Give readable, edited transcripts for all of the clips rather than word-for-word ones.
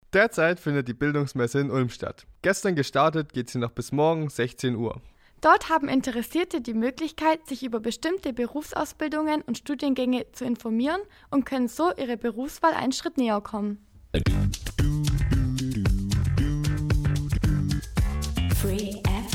Derzeit findet die Bildungsmesse in Ulm statt. Gestern gestartet geht sie noch bis morgen 16 Uhr. Dort haben Interessierte die Möglichkeit, sich über bestimmte Berufsausbildungen und Studiengänge zu informieren und können so ihrer Berufswahl einen Schritt näher kommen. Free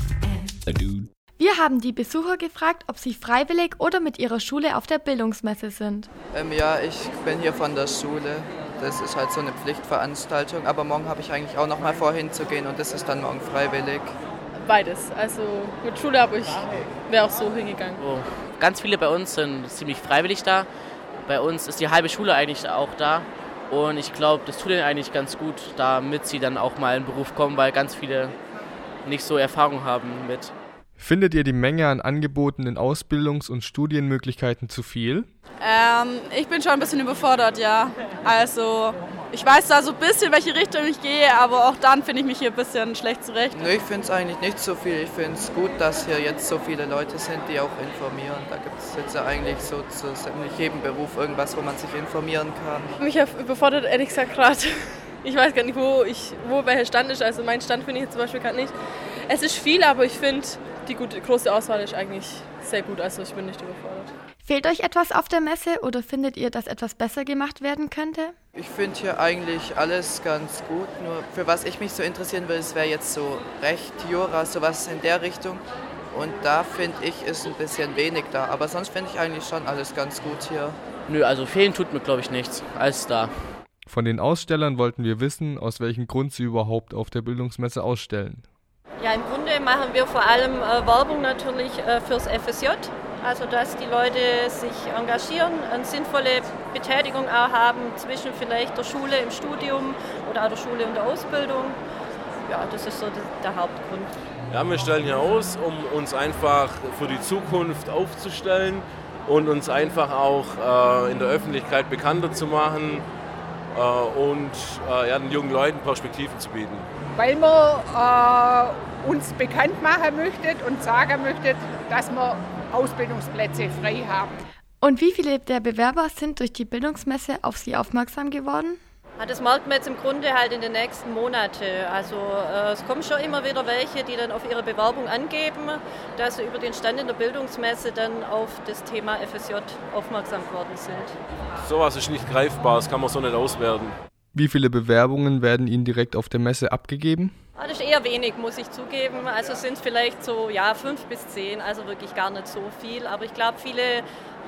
FM. Wir haben die Besucher gefragt, ob sie freiwillig oder mit ihrer Schule auf der Bildungsmesse sind. Ja, ich bin hier von der Schule. Das ist halt so eine Pflichtveranstaltung. Aber morgen habe ich eigentlich auch noch mal vor hinzugehen und das ist dann morgen freiwillig. Beides. Also mit Schule wäre auch so hingegangen. Oh, ganz viele bei uns sind ziemlich freiwillig da. Bei uns ist die halbe Schule eigentlich auch da. Und ich glaube, das tut ihnen eigentlich ganz gut, damit sie dann auch mal in den Beruf kommen, weil ganz viele nicht so Erfahrung haben mit. Findet ihr die Menge an angebotenen Ausbildungs- und Studienmöglichkeiten zu viel? Ich bin schon ein bisschen überfordert, ja. Also ich weiß da so ein bisschen, welche Richtung ich gehe, aber auch dann finde ich mich hier ein bisschen schlecht zurecht. Nö, ich finde es eigentlich nicht so viel. Ich finde es gut, dass hier jetzt so viele Leute sind, die auch informieren. Da gibt es jetzt ja eigentlich so zu ziemlich jedem Beruf irgendwas, wo man sich informieren kann. Mich überfordert ehrlich gesagt gerade. Ich weiß gar nicht, wo welcher Stand ist. Also mein Stand finde ich jetzt zum Beispiel gerade nicht. Es ist viel, aber ich finde, die große Auswahl ist eigentlich sehr gut. Also ich bin nicht überfordert. Fehlt euch etwas auf der Messe oder findet ihr, dass etwas besser gemacht werden könnte? Ich finde hier eigentlich alles ganz gut. Nur für was ich mich so interessieren will, es wäre jetzt so Recht, Jura, sowas in der Richtung. Und da finde ich, ist ein bisschen wenig da. Aber sonst finde ich eigentlich schon alles ganz gut hier. Nö, also fehlen tut mir glaube ich nichts. Alles da. Von den Ausstellern wollten wir wissen, aus welchem Grund sie überhaupt auf der Bildungsmesse ausstellen. Ja, im Grunde machen wir vor allem Werbung natürlich fürs FSJ. Also dass die Leute sich engagieren, eine sinnvolle Betätigung auch haben zwischen vielleicht der Schule im Studium oder auch der Schule und der Ausbildung. Ja, das ist so der Hauptgrund. Ja, wir stellen hier aus, um uns einfach für die Zukunft aufzustellen und uns einfach auch in der Öffentlichkeit bekannter zu machen und den jungen Leuten Perspektiven zu bieten. Weil wir uns bekannt machen möchten und sagen möchten, dass wir Ausbildungsplätze frei haben. Und wie viele der Bewerber sind durch die Bildungsmesse auf sie aufmerksam geworden? Das merkt man jetzt im Grunde halt in den nächsten Monaten. Also es kommen schon immer wieder welche, die dann auf ihre Bewerbung angeben, dass sie über den Stand in der Bildungsmesse dann auf das Thema FSJ aufmerksam geworden sind. Sowas ist nicht greifbar, das kann man so nicht auswerten. Wie viele Bewerbungen werden Ihnen direkt auf der Messe abgegeben? Das ist eher wenig, muss ich zugeben. Also es sind vielleicht so 5 bis 10, also wirklich gar nicht so viel. Aber ich glaube, viele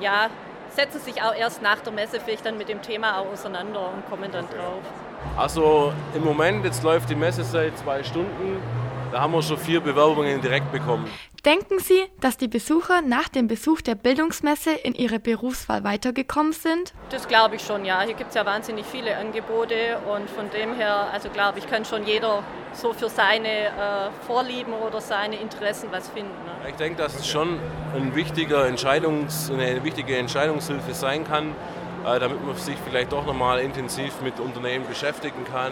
setzen sich auch erst nach der Messe vielleicht dann mit dem Thema auch auseinander und kommen dann drauf. Also im Moment, jetzt läuft die Messe seit 2 Stunden, da haben wir schon 4 Bewerbungen direkt bekommen. Denken Sie, dass die Besucher nach dem Besuch der Bildungsmesse in ihre Berufswahl weitergekommen sind? Das glaube ich schon, ja. Hier gibt es ja wahnsinnig viele Angebote und von dem her, also glaube ich, kann schon jeder so für seine Vorlieben oder seine Interessen was finden. Ne? Ich denke, dass es schon eine wichtige Entscheidungshilfe sein kann, damit man sich vielleicht doch nochmal intensiv mit Unternehmen beschäftigen kann.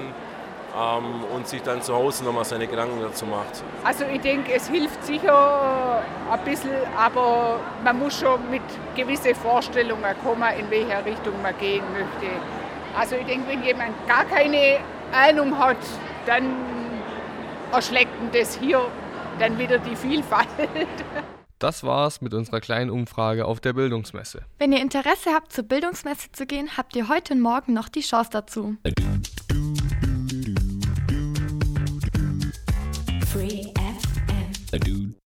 Und sich dann zu Hause nochmal seine Gedanken dazu macht. Also ich denke, es hilft sicher ein bisschen, aber man muss schon mit gewissen Vorstellungen kommen, in welcher Richtung man gehen möchte. Also ich denke, wenn jemand gar keine Ahnung hat, dann erschlägt ihn das hier dann wieder die Vielfalt. Das war's mit unserer kleinen Umfrage auf der Bildungsmesse. Wenn ihr Interesse habt, zur Bildungsmesse zu gehen, habt ihr heute und morgen noch die Chance dazu. Free FM.